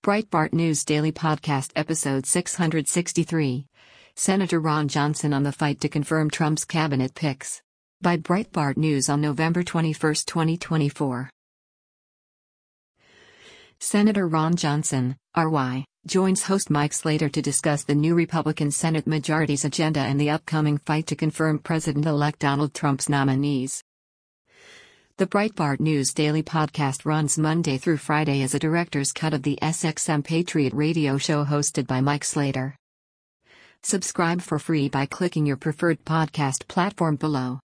Breitbart News Daily Podcast Episode 663. Senator Ron Johnson on the fight to confirm Trump's cabinet picks. By Breitbart News on November 21, 2024. Senator Ron Johnson, RY, joins host Mike Slater to discuss the new Republican Senate majority's agenda and the upcoming fight to confirm President-elect Donald Trump's nominees. The Breitbart News Daily Podcast runs Monday through Friday as a director's cut of the SXM Patriot radio show hosted by Mike Slater. Subscribe for free by clicking your preferred podcast platform below.